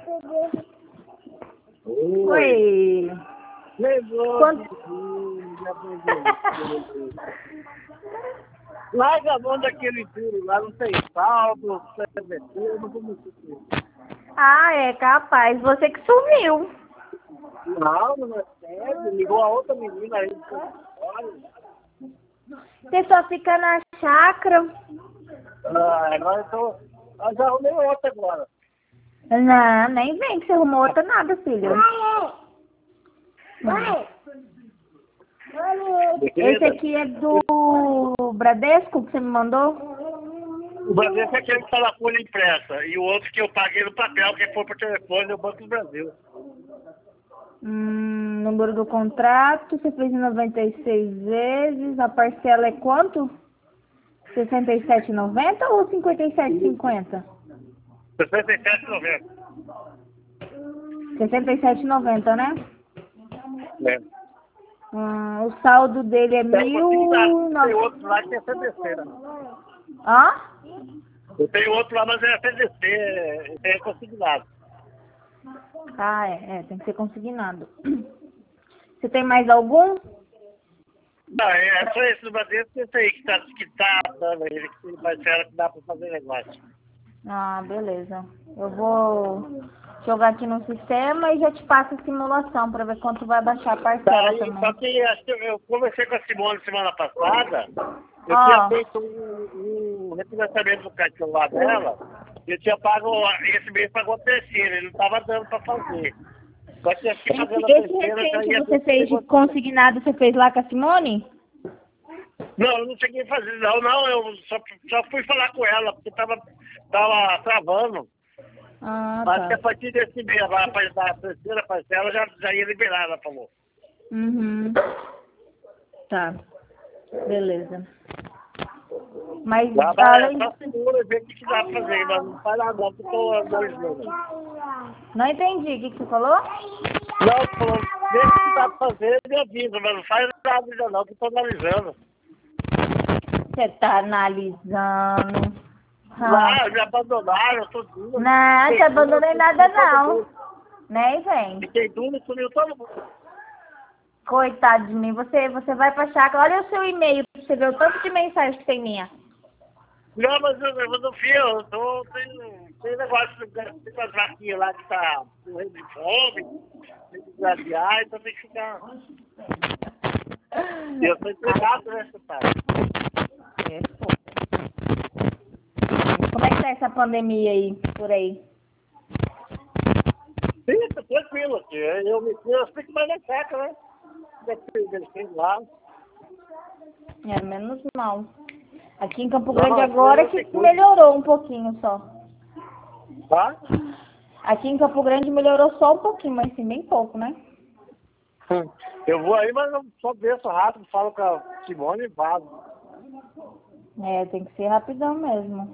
Oi. Levou. Larga a mão daquele duro lá, não tem saldo, eu não vou mexer com isso. Ah, é capaz. Você que sumiu. Não é sério. Ligou a outra menina aí. Você só fica na chácara. Agora eu tô. Eu já arrumei outra agora. Não, nem vem que você arrumou outra nada, filho. Esse aqui é do Bradesco que você me mandou? O Bradesco é aquele que tá na folha impressa. E o outro que eu paguei no papel, que foi por telefone, é o Banco do Brasil. Número do contrato, você fez em 96 vezes. A parcela é quanto? R$ 67,90 ou R$ 57,50? R$ 67,90. R$ 67,90, né? É. O saldo dele é Tem 1.009. outro lá que é CDC, né? Hã? Eu tenho outro lá, mas é CDC, é consignado. Ah, tem que ser consignado. Você tem mais algum? Não, é só esse do Bradesco, esse aí que tá dando ele, que vai ser que dá pra fazer negócio. Ah, beleza. Eu vou jogar aqui no sistema e já te passo a simulação para ver quanto vai baixar a parcela também. Só que acho que eu conversei com a Simone semana passada, eu tinha feito um refinanciamento do cartão lá dela, eu tinha pago, esse mês pagou a terceira, ele não estava dando para fazer. Só que acho que pagando a Esse terceira já recente ia... você fez de consignado, você fez lá com a Simone? Não, eu não cheguei a fazer, não, eu só fui falar com ela, porque tava travando. Ah, Mas que tá. a partir desse mês, lá, a terceira parcela já ia liberar, ela falou. Uhum. Tá. Beleza. Mas além... Só segura, ver o que dá pra fazer, mas não faz nada não, porque eu tô analisando. Não entendi. O que você falou? Não, falou, vê o que dá pra fazer, me avisa, mas não faz nada ainda não, que eu tô analisando. Você tá analisando. Me abandonaram, tudo. Não, te abandonei nada não. Nem vem. Fiquei duro, sumiu todo mundo. Coitado de mim. Você vai pra chácara. Olha o seu e-mail pra você ver o tanto de mensagem que tem minha. Não, mas eu não fio, tem negócio tem umas vaquinhas lá que tá morrendo de fome, tem que gladiar, então tem que ficar. Eu sou empregado nessa parte. Como é que tá essa pandemia aí, por aí? Sim, tá tranquilo aqui. Eu fico mais na chácara, né? Descendo lá. Menos mal. Aqui em Campo Grande agora que melhorou um pouquinho só. Tá? Aqui em Campo Grande melhorou só um pouquinho, mas sim, bem pouco, né? Eu vou aí, mas eu só desço rápido, falo com a Simone e vazo. Tem que ser rapidão mesmo.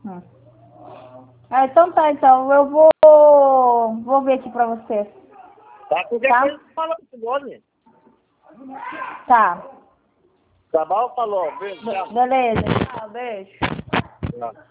Então tá, então. Eu vou ver aqui pra você. Tá? Qualquer coisa fala com a Simone. Tá. Tá bom? Falou. Beijo. Beleza. Tchau, beijo. Tchau.